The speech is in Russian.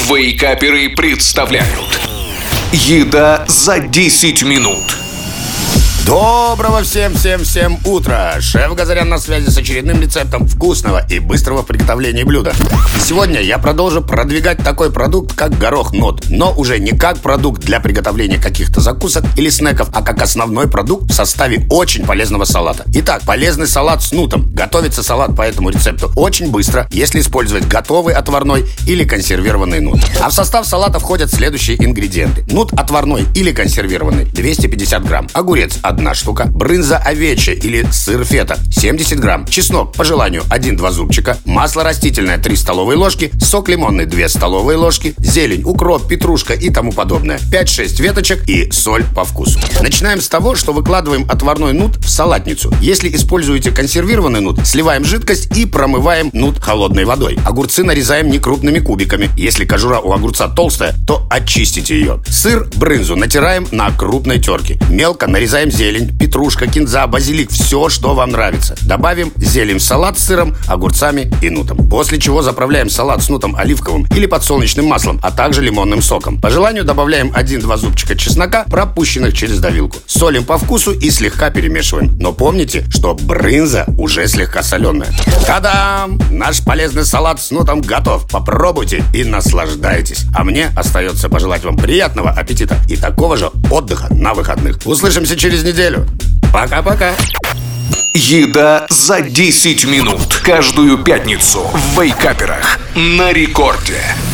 Вейкаперы представляют «Еда за 10 минут». Доброго всем утра! Шеф Газарян на связи с очередным рецептом вкусного и быстрого в приготовлении блюда. И сегодня я продолжу продвигать такой продукт, как горох нут. Но уже не как продукт для приготовления каких-то закусок или снеков, а как основной продукт в составе очень полезного салата. Итак, полезный салат с нутом. Готовится салат по этому рецепту очень быстро, если использовать готовый отварной или консервированный нут. А в состав салата входят следующие ингредиенты. Нут отварной или консервированный 250 грамм. Огурец 1 штука, брынза овечья или сыр фета 70 грамм, чеснок по желанию 1-2 зубчика, масло растительное 3 столовые ложки, сок лимонный 2 столовые ложки, зелень, укроп, петрушка и тому подобное, 5-6 веточек и соль по вкусу. Начинаем с того, что выкладываем отварной нут в салатницу. Если используете консервированный нут, сливаем жидкость и промываем нут холодной водой. Огурцы нарезаем некрупными кубиками. Если кожура у огурца толстая, то очистите ее. Сыр, брынзу натираем на крупной терке. Мелко нарезаем зелень, петрушка, кинза, базилик, все, что вам нравится. Добавим зелень в салат с сыром, огурцами и нутом. После чего заправляем салат с нутом оливковым или подсолнечным маслом, а также лимонным соком. По желанию добавляем 1-2 зубчика чеснока, пропущенных через давилку. Солим по вкусу и слегка перемешиваем. Но помните, что брынза уже слегка соленая. Та-дам! Наш полезный салат с нутом готов. Попробуйте и наслаждайтесь. А мне остается пожелать вам приятного аппетита и такого же отдыха на выходных. Услышимся через неделю. Пока-пока. «Еда за 10 минут». Каждую пятницу в Вейкаперах на рекорде.